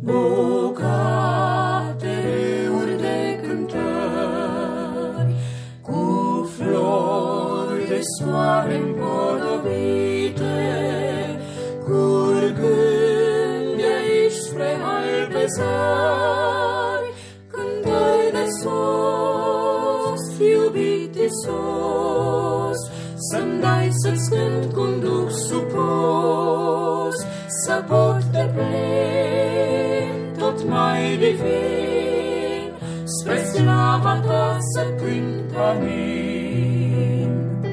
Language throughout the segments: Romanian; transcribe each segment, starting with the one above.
bogate râuri de cântări, cu flori de soare împodobite, curgând de aici spre albe zări, cântări de sos, iubit Iisus, să-mi dai să-ți cânt cu-n duh supus, să pot de plin, tot mai divin, spre slava ta să cânt, amin.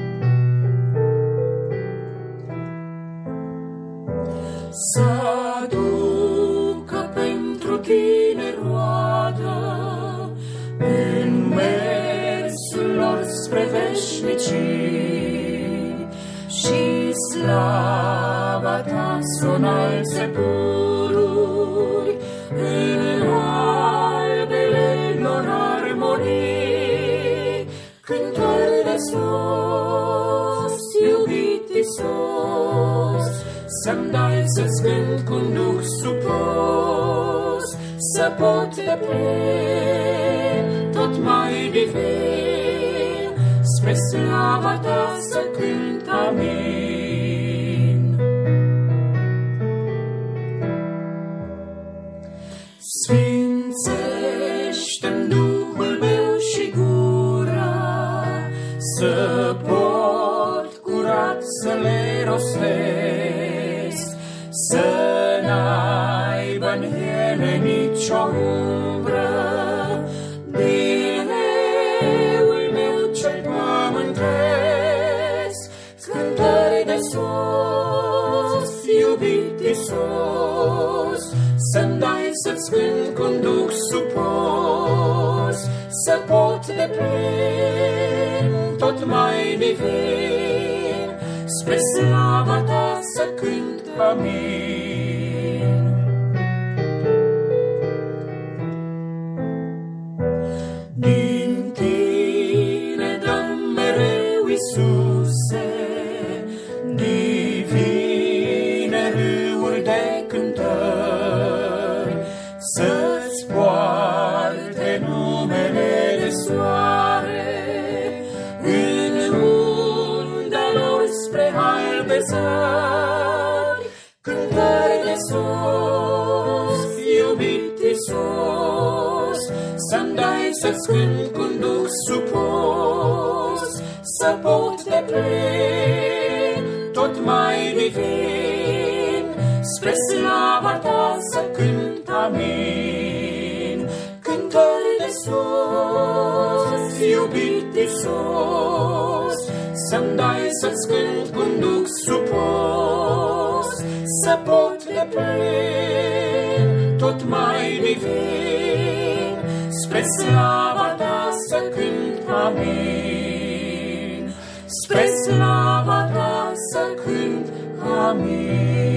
Să aducă pentru tine roadă în mersul lor spre veșnicii, și slava ta s-o înalțe pururi în albele lor armonii, cântări de sus, iubit Iisus, să-mi dai să-ți cânt cu-n duh supus, să pot de plin, tot mai divin, spre slava ta să cânt, amin. Sfințește-mi Duhul meu și gura, să pot curat să le rostesc, să n-aibă-n ele nicio umbră din leul meu cel pământesc. Cântări de sus, iubit Iisus, să-mi dai să-ți cânt cu-n duh supus, să pot de plin, tot mai divin, spre slava ta să cânt, amin. Din tine dăm mereu, Iisuse, divine râuri de cântări, să-ți poarte numele de soare în unda lor spre albe zări. Cântări de sus, iubit Iisus, să-mi dai să-ți cânt cu-n duh supus, să pot de plin, tot mai divin, spre slava ta să cânt, amin. Cântări de sus, iubit Iisus, să-mi dai să-ți cânt cu-n duh supus, să pot de plin, tot mai divin, spre slava ta să cânt, amin. Spre slava ta să cânt, amin.